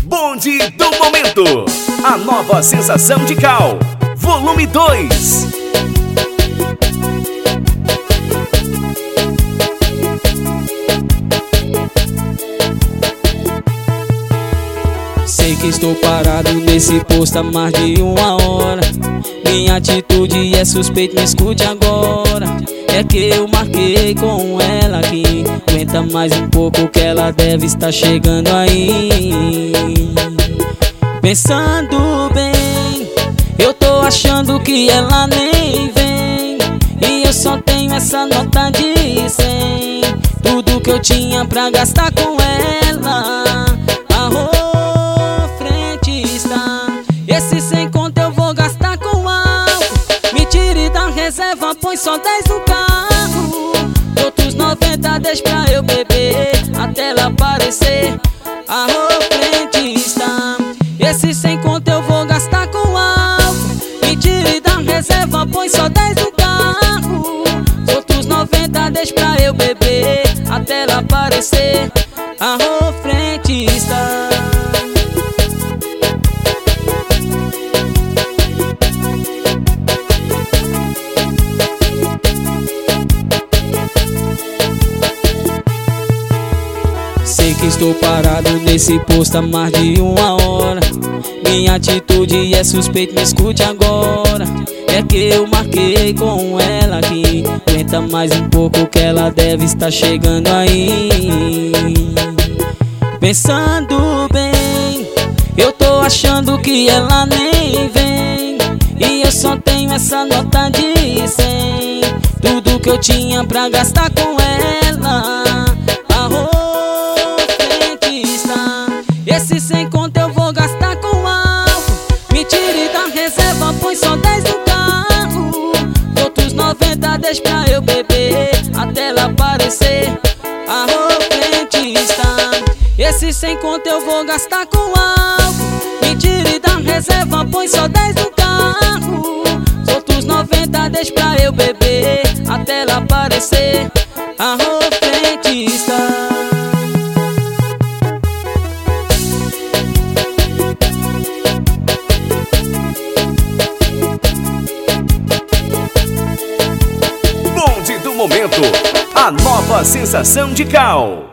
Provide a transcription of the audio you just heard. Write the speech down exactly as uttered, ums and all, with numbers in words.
Bonde do Momento, a nova sensação de Cal, volume dois. Sei que estou parado nesse posto há mais de uma hora. Minha atitude é suspeita, me escute agora. É que eu marquei com ela que aguenta mais um pouco, que ela deve estar chegando aí. Pensando bem, eu tô achando que ela nem vem, e eu só tenho essa nota de cem. Tudo que eu tinha pra gastar com ela, arro, frente está. Esse sem conto eu vou gastar com álcool. Me tire da reserva, põe só dez no carro. Outros noventa deixa pra eu beber até ela aparecer, arro, frente está. Esse sem conto eu vou gastar com álcool. Me tire da reserva, põe só dez no carro. Outros noventa deixa pra eu beber até ela aparecer, arro, frente está. Sei que estou parado nesse posto há mais de uma hora. Minha atitude é suspeita, me escute agora. É que eu marquei com ela que aguenta mais um pouco, que ela deve estar chegando aí. Pensando bem, eu tô achando que ela nem vem, e eu só tenho essa nota de cem. Tudo que eu tinha pra gastar com ela, arro, esse sem conto eu vou gastar com álcool. Me tire da reserva, põe só dez no carro. Outros noventa deixa pra eu beber até ela aparecer, arro, frente está. Esse sem conto eu vou gastar com álcool. Me tire da reserva, põe só dez no carro. Outros noventa deixa pra eu beber até ela aparecer, arro, frente está. Momento, a nova sensação de Cal.